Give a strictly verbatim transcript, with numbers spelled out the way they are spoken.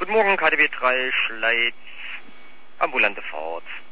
Guten Morgen, K D W drei, Schleiz, ambulante Fahrt.